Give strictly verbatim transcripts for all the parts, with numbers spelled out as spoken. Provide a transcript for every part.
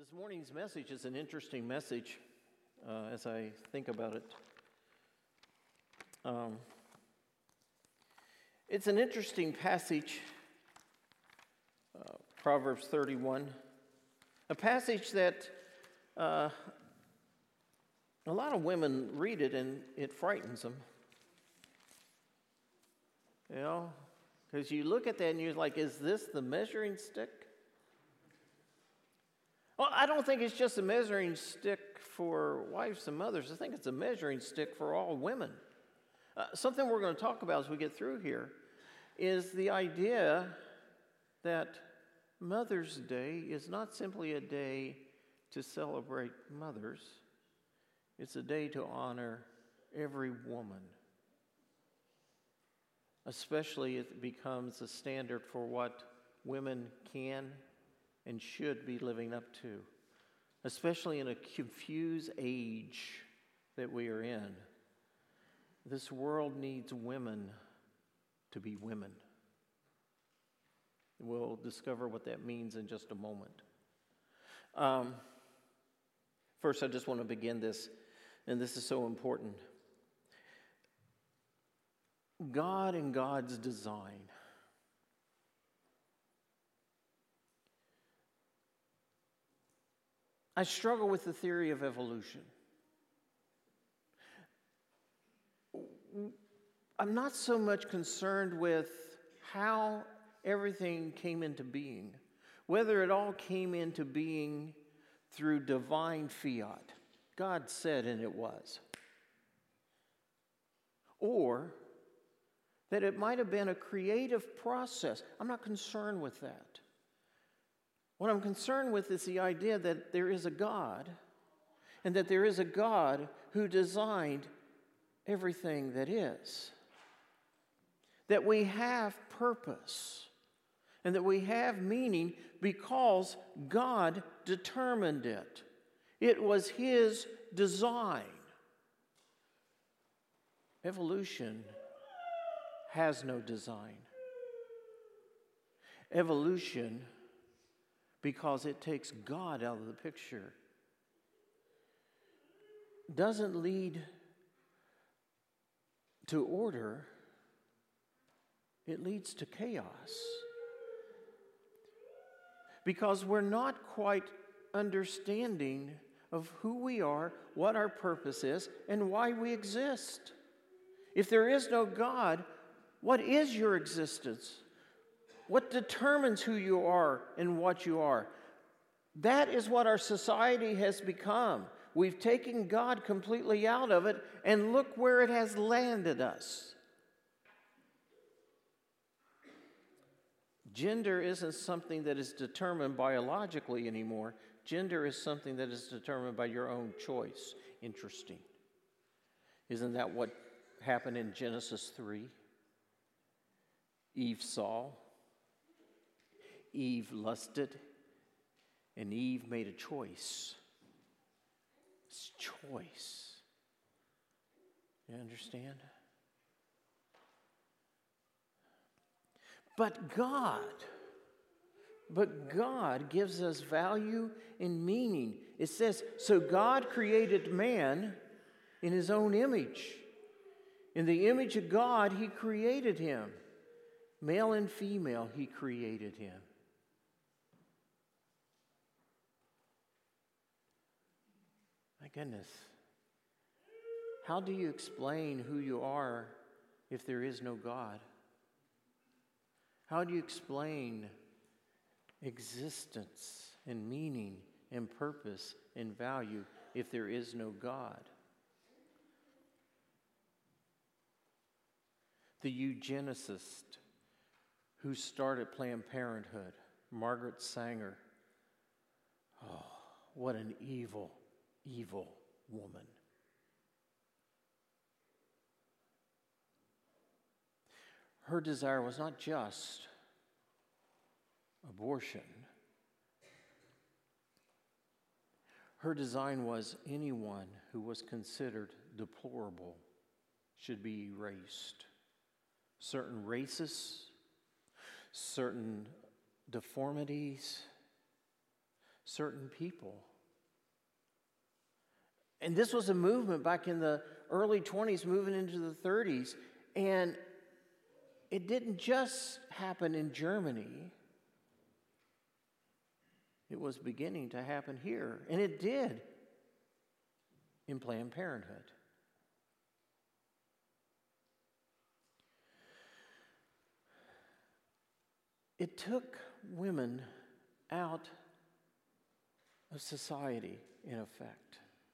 This morning's message is an interesting message uh, as I think about it. Um, it's an interesting passage, uh, Proverbs thirty-one, a passage that uh, a lot of women read it and it frightens them. You know, because you look at that and you're like, is this the measuring stick? Well, I don't think it's just a measuring stick for wives and mothers. I think it's a measuring stick for all women. Uh, something we're going to talk about as we get through here is the idea that Mother's Day is not simply a day to celebrate mothers. It's a day to honor every woman. Especially if it becomes a standard for what women can and should be living up to, especially in a confused age that we are in. This world needs women to be women. We'll discover what that means in just a moment. Um, first, I just want to begin this, and this is so important. God and God's design. I struggle with the theory of evolution. I'm not so much concerned with how everything came into being, whether it all came into being through divine fiat. God said and it was. Or that it might have been a creative process. I'm not concerned with that. What I'm concerned with is the idea that there is a God, and that there is a God who designed everything that is. That we have purpose, and that we have meaning because God determined it. It was His design. Evolution has no design. Evolution, because it takes God out of the picture, doesn't lead to order, it leads to chaos. Because we're not quite understanding of who we are, what our purpose is, and why we exist. If there is no God, what is your existence? What determines who you are and what you are? That is what our society has become. We've taken God completely out of it, and look where it has landed us. Gender isn't something that is determined biologically anymore. Gender is something that is determined by your own choice. Interesting. Isn't that what happened in Genesis three? Eve saw, Eve lusted, and Eve made a choice. It's choice. You understand? But God, but God gives us value and meaning. It says, so God created man in His own image. In the image of God, He created him. Male and female, He created him. My goodness. How do you explain who you are if there is no God? How do you explain existence and meaning and purpose and value if there is no God? The eugenicist who started Planned Parenthood, Margaret Sanger. Oh, what an evil, evil woman. Her desire was not just abortion. Her design was anyone who was considered deplorable should be erased. Certain races, certain deformities, certain people. And this was a movement back in the early twenties, moving into the thirties. And it didn't just happen in Germany. It was beginning to happen here. And it did in Planned Parenthood. It took women out of society, in effect.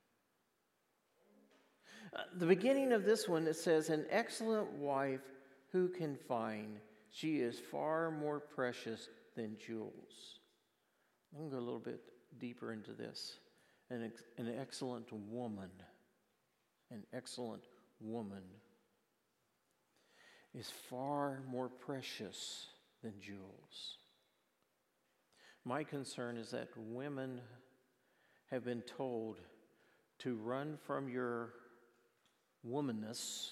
Uh, the beginning of this one, it says, an excellent wife who can find, she is far more precious than jewels. I'm going to go a little bit deeper into this. An, ex- an excellent woman, an excellent woman is far more precious than jewels. My concern is that women have been told to run from your womanness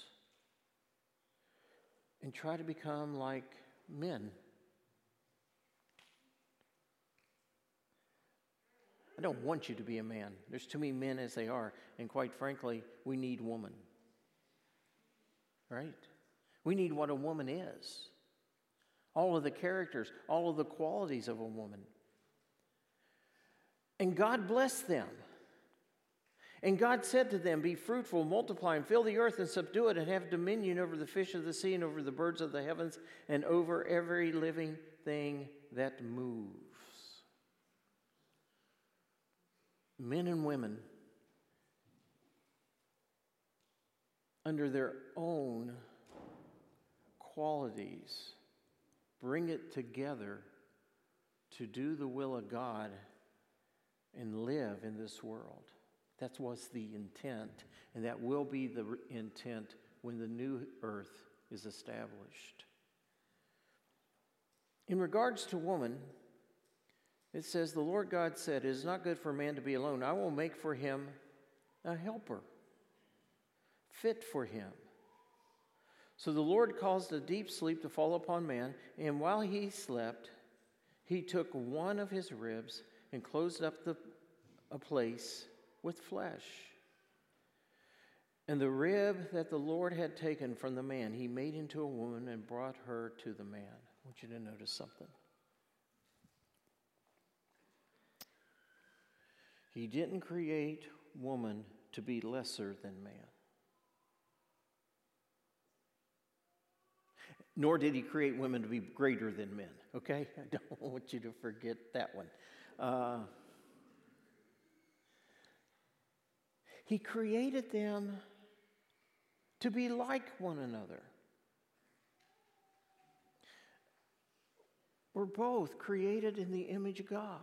and try to become like men. I don't want you to be a man. There's too many men as they are. And quite frankly, we need woman. Right? We need what a woman is. All of the characters, all of the qualities of a woman. And God blessed them. And God said to them, be fruitful, multiply, and fill the earth and subdue it, and have dominion over the fish of the sea and over the birds of the heavens and over every living thing that moves. Men and women, under their own qualities, bring it together to do the will of God and live in this world. That was the intent, and that will be the intent when the new earth is established. In regards to woman, it says, the Lord God said, it is not good for man to be alone. I will make for him a helper, fit for him. So the Lord caused a deep sleep to fall upon man, and while he slept, he took one of his ribs and closed up the, a place with flesh. And the rib that the Lord had taken from the man, he made into a woman and brought her to the man. I want you to notice something. He didn't create woman to be lesser than man. Nor did he create women to be greater than men, okay? I don't want you to forget that one. Uh, he created them to be like one another. We're both created in the image of God.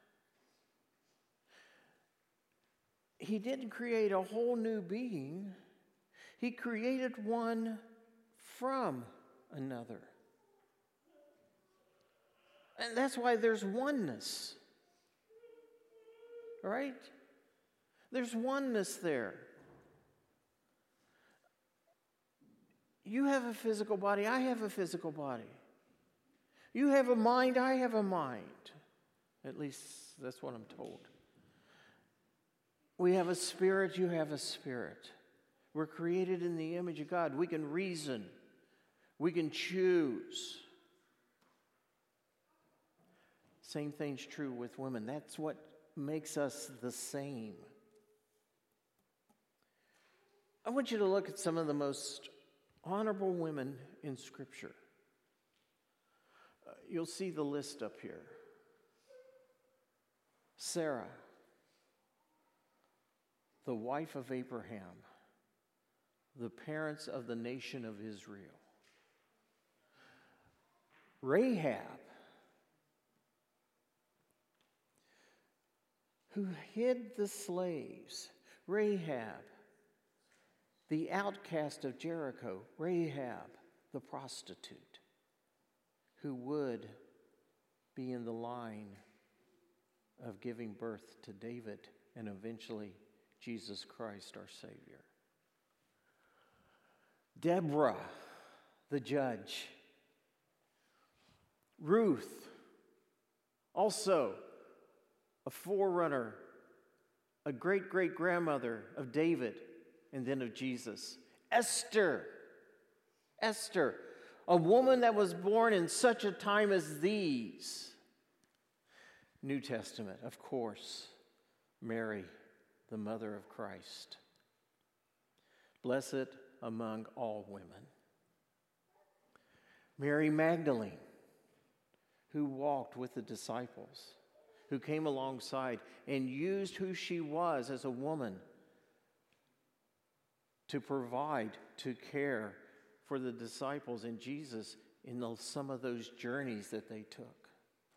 He didn't create a whole new being. He created one from another. And that's why there's oneness. Right? There's oneness there. You have a physical body, I have a physical body. You have a mind, I have a mind. At least that's what I'm told. We have a spirit, you have a spirit. We're created in the image of God. We can reason. We can choose. Same thing's true with women. That's what makes us the same. I want you to look at some of the most honorable women in Scripture. Uh, you'll see the list up here. Sarah, the wife of Abraham, the parents of the nation of Israel. Rahab, who hid the slaves. Rahab, the outcast of Jericho. Rahab, the prostitute, who would be in the line of giving birth to David and eventually Jesus Christ, our Savior. Deborah, the judge. Ruth, also a forerunner, a great-great-grandmother of David, and then of Jesus. Esther, Esther, a woman that was born in such a time as these. New Testament, of course, Mary, the mother of Christ. Blessed among all women. Mary Magdalene, who walked with the disciples, who came alongside and used who she was as a woman to provide, to care for the disciples and Jesus in those, some of those journeys that they took.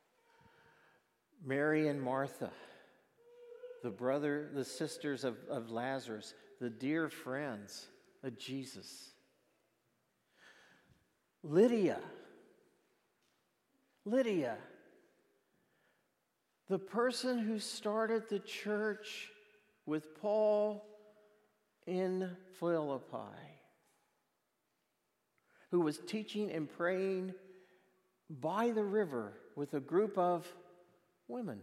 Mary and Martha, the brother, the sisters of, of Lazarus, the dear friends of Jesus. Lydia, Lydia, the person who started the church with Paul in Philippi, who was teaching and praying by the river with a group of women.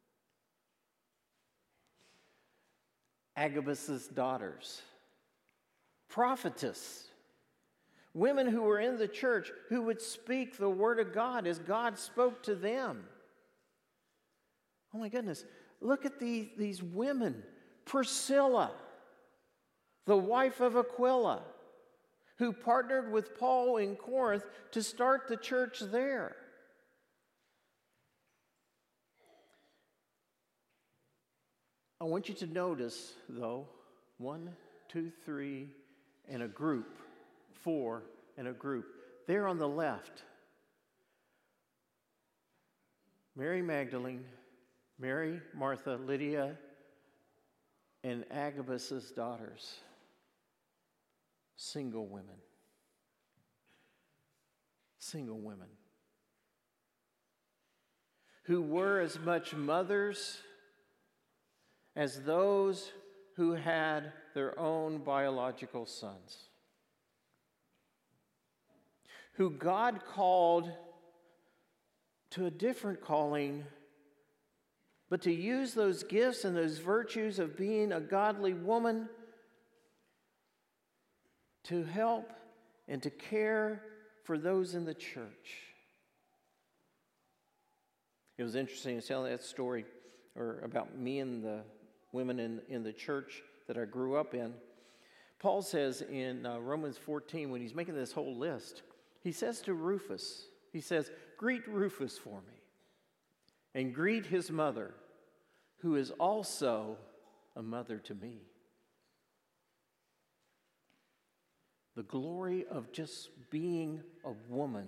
Agabus's daughters, prophetess, women who were in the church who would speak the word of God as God spoke to them. Oh my goodness, look at these, these women. Priscilla, the wife of Aquila, who partnered with Paul in Corinth to start the church there. I want you to notice, though, one, two, three, and a group, four, and a group. There on the left, Mary Magdalene, Mary, Martha, Lydia, and Agabus's daughters, single women. Single women who were as much mothers as those who had their own biological sons, who God called to a different calling, but to use those gifts and those virtues of being a godly woman to help and to care for those in the church. It was interesting to tell that story or about me and the women in, in the church that I grew up in. Paul says in uh, Romans fourteen, when he's making this whole list, he says to Rufus, he says, "Greet Rufus for me, and greet his mother, who is also a mother to me." The glory of just being a woman.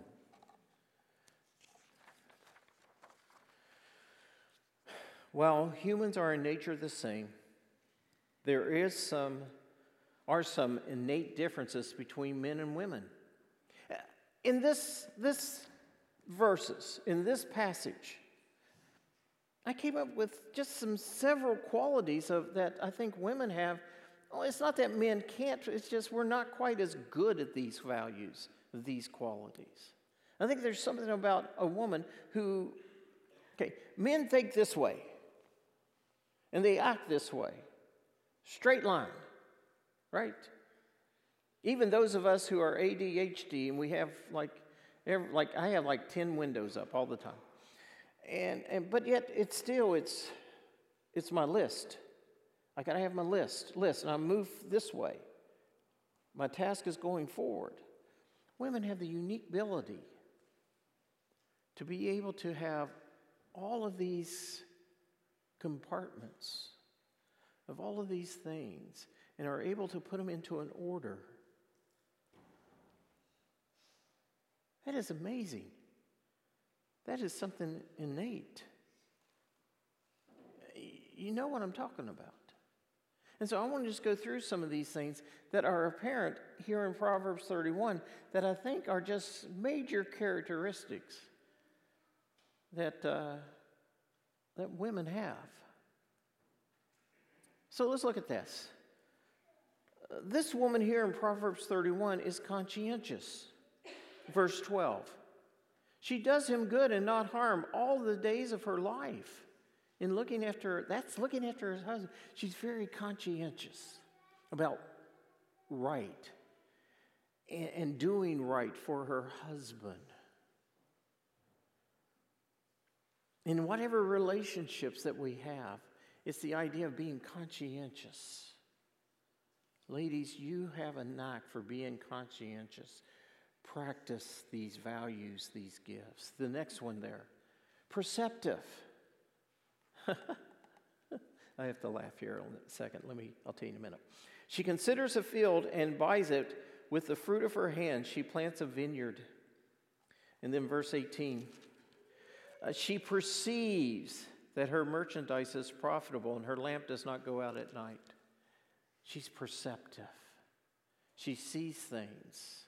While humans are in nature the same, there is some, are some innate differences between men and women. In this, this verses, in this passage, I came up with just some several qualities of that I think women have. Well, it's not that men can't, it's just we're not quite as good at these values, these qualities. I think there's something about a woman who, okay, men think this way, and they act this way. Straight line, right? Even those of us who are A D H D, and we have like, every, like I have like ten windows up all the time. And, and but yet it's still, it's, it's my list. I gotta have my list, list, and I move this way. My task is going forward. Women have the unique ability to be able to have all of these compartments of all of these things and are able to put them into an order. That is amazing. That is something innate. You know what I'm talking about. And so I want to just go through some of these things that are apparent here in Proverbs thirty-one that I think are just major characteristics that, uh, that women have. So let's look at this. Uh, this woman here in Proverbs thirty-one is conscientious. Verse twelve. She does him good and not harm all the days of her life. In looking after, that's looking after her husband. She's very conscientious about right and, and doing right for her husband. In whatever relationships that we have, it's the idea of being conscientious. Ladies, you have a knack for being conscientious. Practice these values, these gifts. The next one there, perceptive. I have to laugh here in a second. Let me, I'll tell you in a minute. She considers a field and buys it. With the fruit of her hand, she plants a vineyard. And then verse eighteen. Uh, she perceives that her merchandise is profitable and her lamp does not go out at night. She's perceptive. She sees things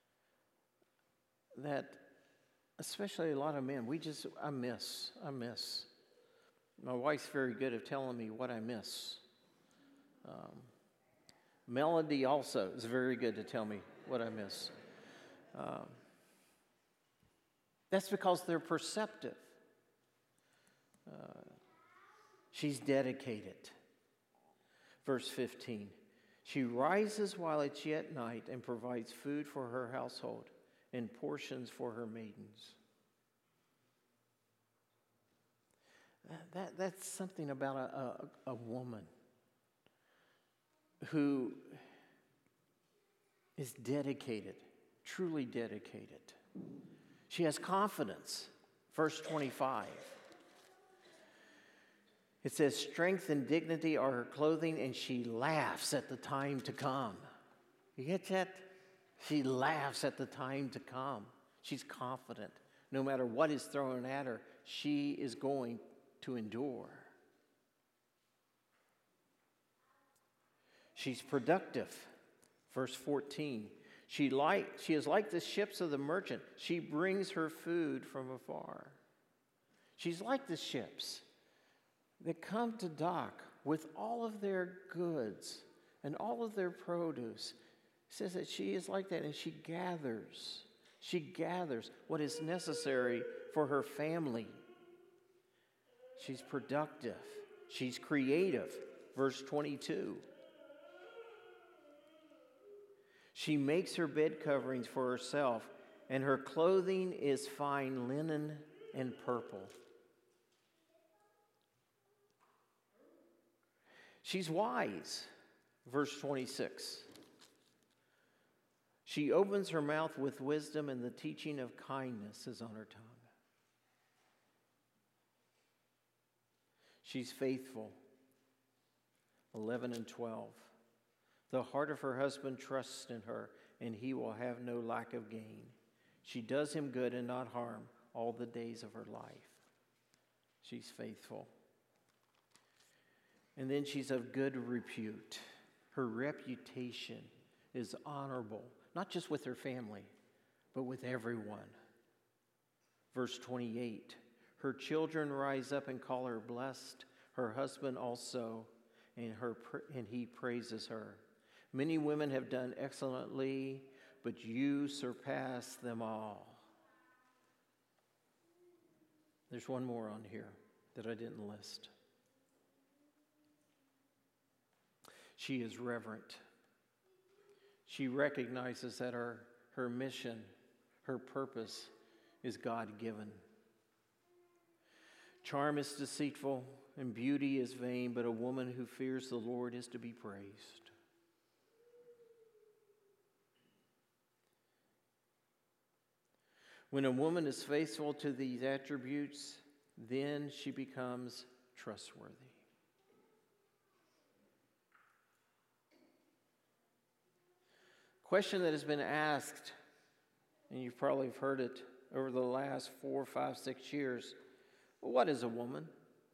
that, especially a lot of men, we just, I miss, I miss. My wife's very good at telling me what I miss. Um, Melody also is very good to tell me what I miss. Um, that's because they're perceptive. Uh, she's dedicated. Verse fifteen, she rises while it's yet night and provides food for her household and portions for her maidens. That, that, that's something about a, a, a woman who is dedicated, truly dedicated. She has confidence. Verse twenty-five. It says, strength and dignity are her clothing, and she laughs at the time to come. You get that? She laughs at the time to come. She's confident. No matter what is thrown at her, she is going to endure. She's productive. Verse fourteen. She, like, she is like the ships of the merchant. She brings her food from afar. She's like the ships that come to dock with all of their goods and all of their produce. It says that she is like that, and she gathers. She gathers what is necessary for her family. She's productive. She's creative. Verse twenty-two. She makes her bed coverings for herself, and her clothing is fine linen and purple. She's wise. Verse twenty-six. She opens her mouth with wisdom, and the teaching of kindness is on her tongue. She's faithful. eleven and twelve. The heart of her husband trusts in her, and he will have no lack of gain. She does him good and not harm all the days of her life. She's faithful. And then she's of good repute. Her reputation is honorable, not just with her family, but with everyone. Verse twenty-eight, her children rise up and call her blessed, her husband also, and, her, and he praises her. Many women have done excellently, but you surpass them all. There's one more on here that I didn't list. She is reverent. She recognizes that her, her mission, her purpose is God-given. Charm is deceitful and beauty is vain, but a woman who fears the Lord is to be praised. When a woman is faithful to these attributes, then she becomes trustworthy. Question that has been asked, and you've probably heard it over the last four, five, six years. Well, what is a woman?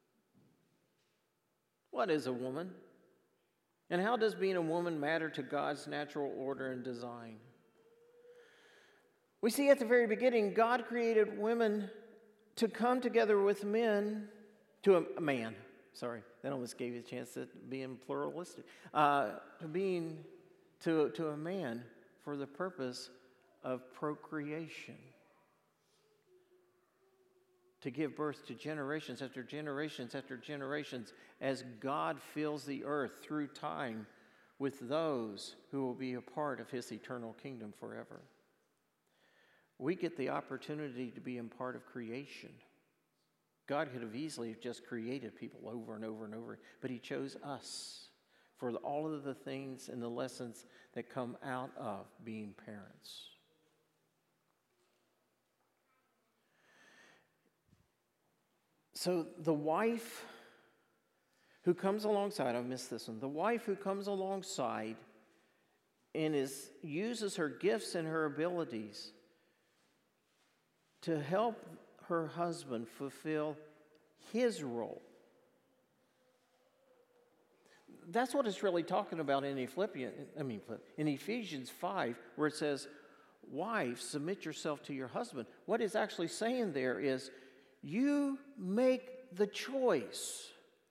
What is a woman? And how does being a woman matter to God's natural order and design? We see at the very beginning, God created women to come together with men, to a, a man, sorry, that almost gave you a chance to be in pluralistic, uh, to being, to, to a man for the purpose of procreation. to give birth to generations after generations after generations as God fills the earth through time with those who will be a part of his eternal kingdom forever. We get the opportunity to be a part of creation. God could have easily just created people over and over and over, but he chose us for all of the things and the lessons that come out of being parents. So the wife who comes alongside, I missed this one, the wife who comes alongside and is uses her gifts and her abilities to help her husband fulfill his role. That's what it's really talking about in Philippians, I mean in Ephesians five, where it says, "Wives, submit yourself to your husband." What it's actually saying there is, you make the choice,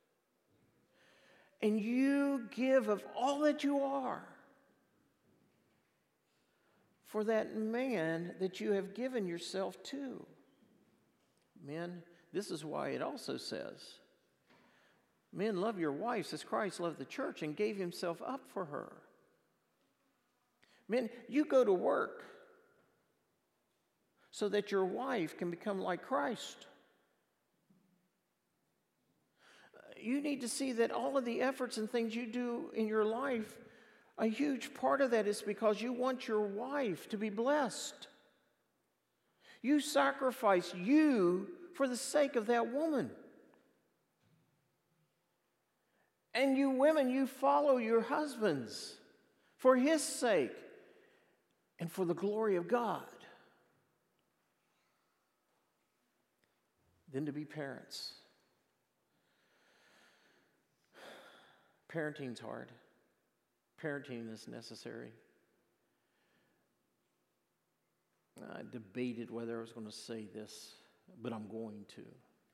and you give of all that you are for that man that you have given yourself to. Men, this is why it also says, men, love your wives as Christ loved the church and gave himself up for her. Men, you go to work so that your wife can become like Christ. You need to see that all of the efforts and things you do in your life, a huge part of that is because you want your wife to be blessed. You sacrifice you for the sake of that woman. And you women, you follow your husbands for his sake and for the glory of God. Then to be parents. Parenting's hard. Parenting is necessary. I debated whether I was going to say this, but I'm going to.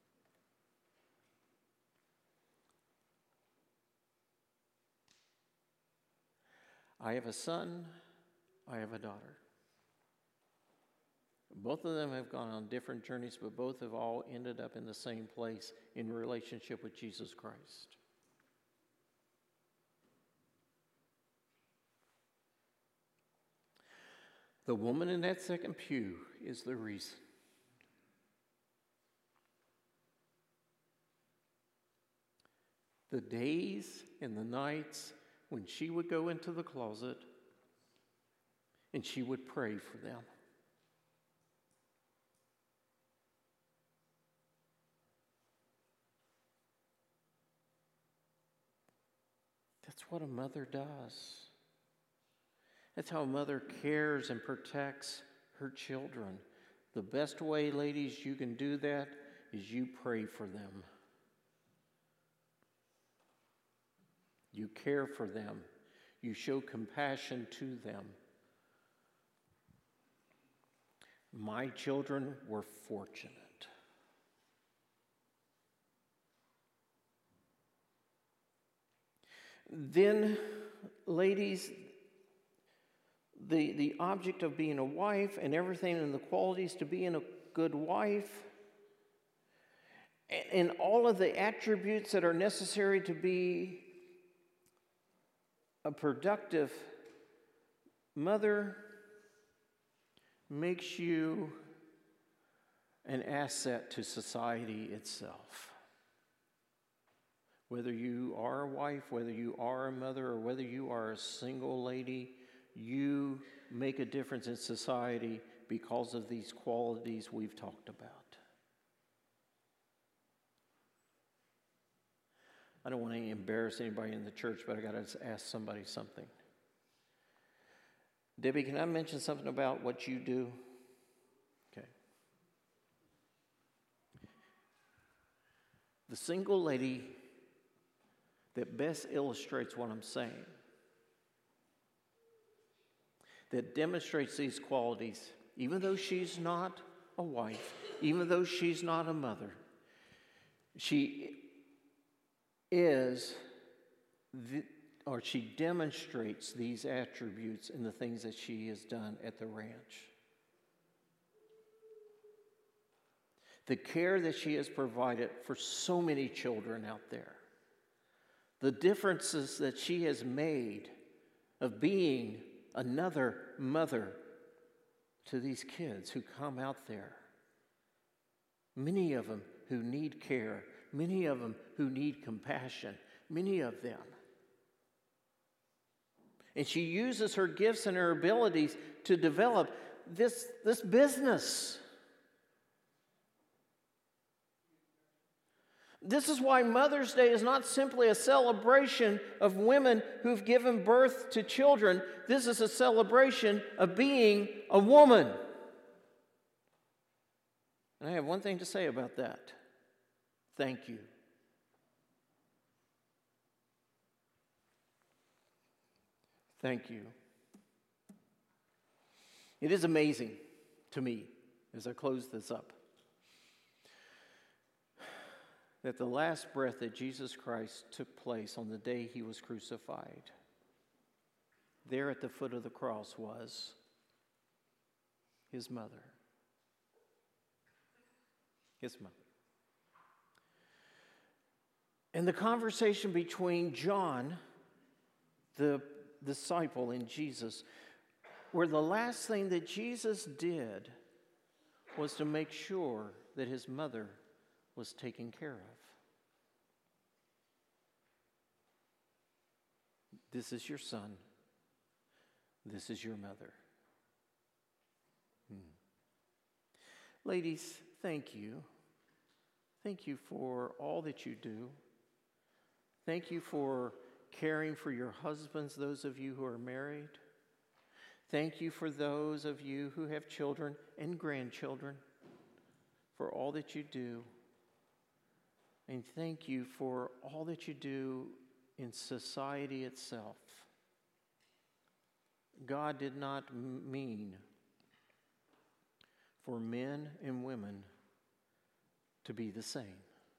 I have a son, I have a daughter. Both of them have gone on different journeys, but both have all ended up in the same place in relationship with Jesus Christ. The woman in that second pew is the reason. The days and the nights when she would go into the closet and she would pray for them. That's what a mother does. That's how a mother cares and protects her children. The best way, ladies, you can do that is you pray for them. You care for them. You show compassion to them. My children were fortunate. Then, ladies, the, the object of being a wife and everything and the qualities to being a good wife and, and all of the attributes that are necessary to be a productive mother makes you an asset to society itself. Whether you are a wife, whether you are a mother, or whether you are a single lady, you make a difference in society because of these qualities we've talked about. I don't want to embarrass anybody in the church, but I got to ask somebody something. Debbie, can I mention something about what you do? Okay. The single lady that best illustrates what I'm saying, that demonstrates these qualities, even though she's not a wife, even though she's not a mother, she is, the, or she demonstrates these attributes in the things that she has done at the ranch. the care that she has provided for so many children out there, the differences that she has made of being another mother to these kids who come out there. Many of them who need care, many of them who need compassion, many of them. And she uses her gifts and her abilities to develop this, this business. This is why Mother's Day is not simply a celebration of women who've given birth to children. This is a celebration of being a woman. And I have one thing to say about that. Thank you. Thank you. It is amazing to me, as I close this up, that the last breath that Jesus Christ took place on the day he was crucified, there at the foot of the cross was his mother. His mother. And the conversation between John, the disciple, and Jesus, where the last thing that Jesus did was to make sure that his mother was taken care of. This is your son. This is your mother. Hmm. Ladies, thank you. Thank you for all that you do. Thank you for caring for your husbands, those of you who are married. Thank you for those of you who have children and grandchildren, for all that you do. And thank you for all that you do in society itself. God did not mean for men and women to be the same.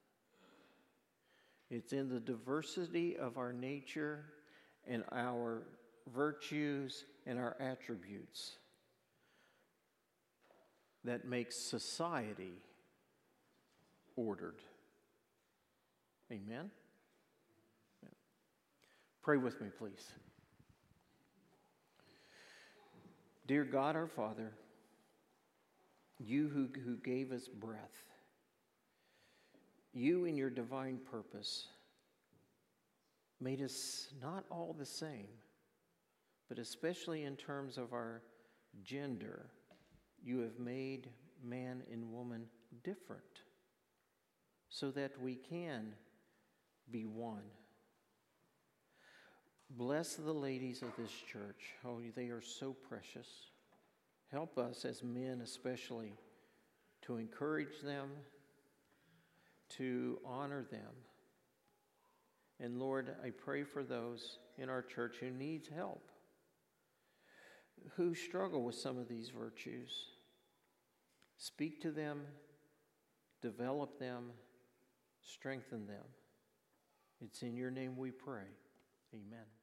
It's in the diversity of our nature and our virtues and our attributes that makes society ordered. Amen? Pray with me, please. Dear God, our Father, you who, who gave us breath, you in your divine purpose made us not all the same, but especially in terms of our gender, you have made man and woman different so that we can be one. Bless the ladies of this church. Oh, they are so precious. Help us as men especially to encourage them, to honor them. And Lord, I pray for those in our church who need help, who struggle with some of these virtues. Speak to them, develop them, strengthen them. It's in your name we pray. Amen.